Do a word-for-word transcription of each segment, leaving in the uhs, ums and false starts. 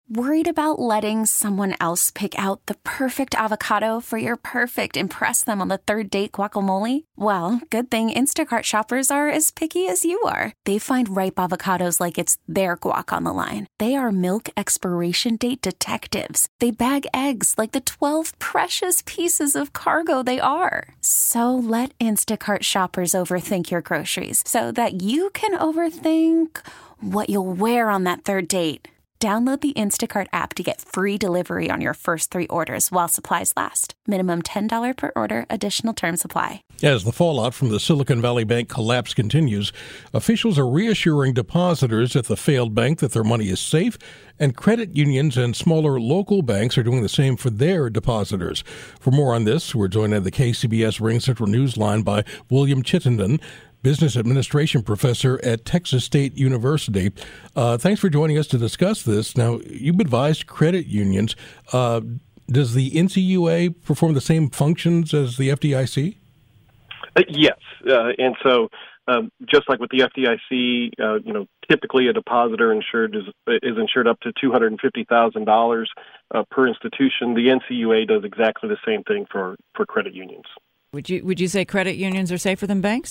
Worried about letting someone else pick out the perfect avocado for your perfect impress them on the third date guacamole? Well, good thing Instacart shoppers are as picky as you are. They find ripe avocados like it's their guac on the line. They are milk expiration date detectives. They bag eggs like the twelve precious pieces of cargo they are. So let Instacart shoppers overthink your groceries so that you can overthink what you'll wear on that third date. Download the Instacart app to get free delivery on your first three orders while supplies last. Minimum ten dollars per order. Additional terms apply. As the fallout from the Silicon Valley Bank collapse continues, officials are reassuring depositors at the failed bank that their money is safe, and credit unions and smaller local banks are doing the same for their depositors. For more on this, we're joined at the K C B S Ring Central Newsline by William Chittenden, Business Administration Professor at Texas State University. Uh, thanks for joining us to discuss this. Now, you've advised credit unions. Uh, does the N C U A perform the same functions as the F D I C? Uh, yes, uh, and so um, just like with the F D I C, uh, you know, typically a depositor insured is is insured up to two hundred fifty thousand dollars uh, per institution. The N C U A does exactly the same thing for, for credit unions. Would you would you say credit unions are safer than banks?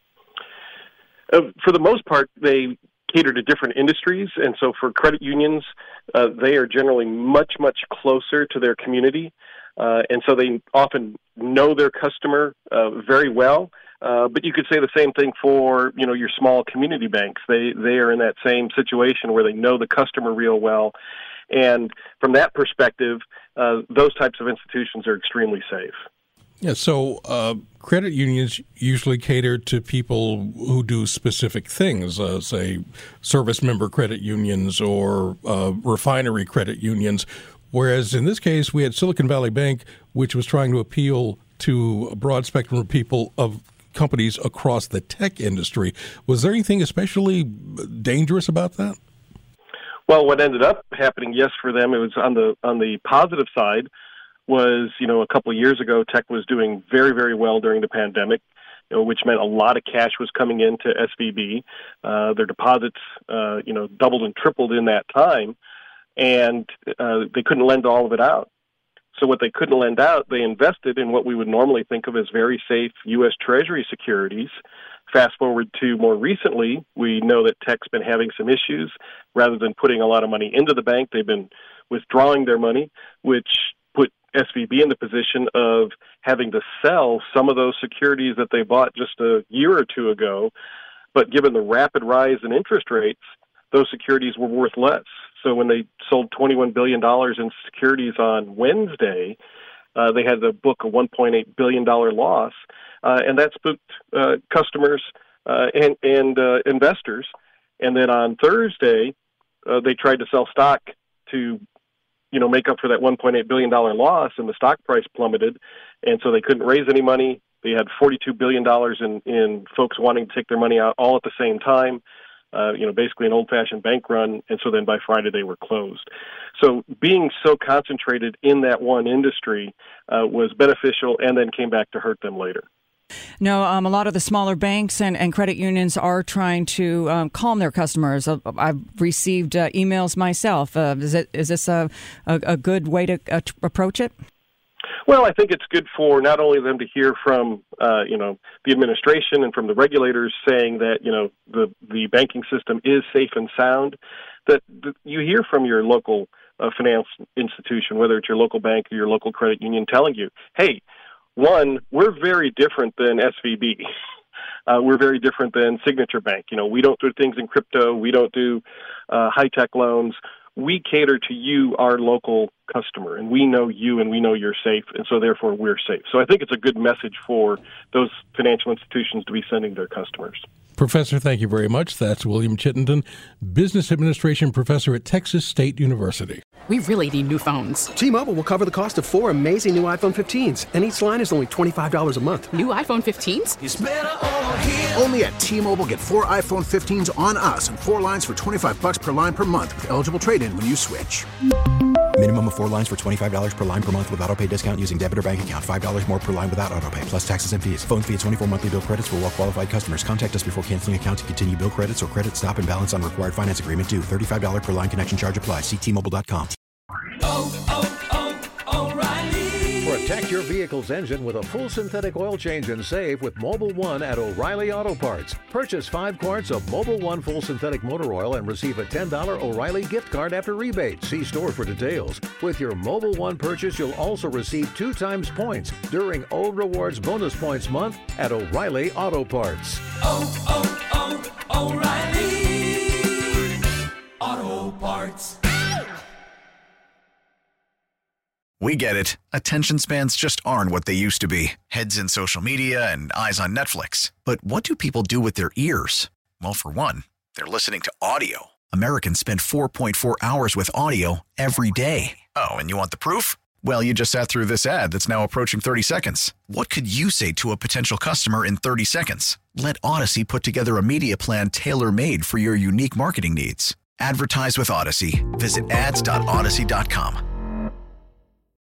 Uh, for the most part, they cater to different industries, and so for credit unions, uh, they are generally much, much closer to their community, uh, and so they often know their customer uh, very well. Uh, but you could say the same thing for, you know, your small community banks. They they are in that same situation where they know the customer real well, and from that perspective, uh, those types of institutions are extremely safe. Yeah, so uh, credit unions usually cater to people who do specific things, uh, say service member credit unions or uh, refinery credit unions, whereas in this case we had Silicon Valley Bank, which was trying to appeal to a broad spectrum of people, of companies across the tech industry. Was there anything especially dangerous about that? Well, what ended up happening, yes, for them, it was on the on the positive side, was, you know, a couple of years ago, tech was doing very, very well during the pandemic, you know, which meant a lot of cash was coming into S V B. Uh, their deposits, uh, you know, doubled and tripled in that time, and uh, they couldn't lend all of it out. So what they couldn't lend out, they invested in what we would normally think of as very safe U S Treasury securities. Fast forward to more recently, we know that tech's been having some issues. Rather than putting a lot of money into the bank, they've been withdrawing their money, which put S V B in the position of having to sell some of those securities that they bought just a year or two ago. But given the rapid rise in interest rates, those securities were worth less. So when they sold twenty-one billion dollars in securities on Wednesday, uh, they had to book a one point eight billion dollars loss, uh, and that spooked uh, customers uh, and, and uh, investors. And then on Thursday, uh, they tried to sell stock to you know, make up for that one point eight billion dollars loss, and the stock price plummeted, and so they couldn't raise any money. They had forty-two billion dollars in, in folks wanting to take their money out all at the same time, uh, you know, basically an old-fashioned bank run, and so then by Friday they were closed. So being so concentrated in that one industry uh, was beneficial and then came back to hurt them later. No, um, a lot of the smaller banks and, and credit unions are trying to um, calm their customers. Uh, I've received uh, emails myself. Uh, is, it, is this a, a, a good way to uh, approach it? Well, I think it's good for not only them to hear from, uh, you know, the administration and from the regulators saying that, you know, the, the banking system is safe and sound, that, that you hear from your local uh, finance institution, whether it's your local bank or your local credit union, telling you, hey, one, we're very different than S V B. Uh, we're very different than Signature Bank. You know, we don't do things in crypto. We don't do uh, high-tech loans. We cater to you, our local customer, and we know you and we know you're safe, and so therefore we're safe. So I think it's a good message for those financial institutions to be sending their customers. Professor, thank you very much. That's William Chittenden, Business Administration Professor at Texas State University. We really need new phones. T-Mobile will cover the cost of four amazing new iPhone fifteens, and each line is only twenty-five dollars a month. New iPhone fifteens? It's better over here. Only at T-Mobile, get four iPhone fifteens on us and four lines for twenty-five dollars per line per month with eligible trade-in when you switch. Minimum of four lines for twenty-five dollars per line per month with autopay discount using debit or bank account. five dollars more per line without autopay, plus taxes and fees. Phone fee at twenty-four monthly bill credits for well qualified customers. Contact us before canceling account to continue bill credits or credit stop and balance on required finance agreement due. thirty-five dollars per line connection charge applies. See T Mobile dot com. Oh, oh, oh, O'Reilly. Protect your vehicle's engine with a full synthetic oil change and save with Mobil one at O'Reilly Auto Parts. Purchase five quarts of Mobil one full synthetic motor oil and receive a ten dollars O'Reilly gift card after rebate. See store for details. With your Mobil one purchase, you'll also receive two times points during O Rewards Bonus Points Month at O'Reilly Auto Parts. Oh, oh, oh, O'Reilly Auto Parts. We get it. Attention spans just aren't what they used to be. Heads in social media and eyes on Netflix. But what do people do with their ears? Well, for one, they're listening to audio. Americans spend four point four hours with audio every day. Oh, and you want the proof? Well, you just sat through this ad that's now approaching thirty seconds. What could you say to a potential customer in thirty seconds? Let Odyssey put together a media plan tailor-made for your unique marketing needs. Advertise with Odyssey. Visit ads dot odyssey dot com.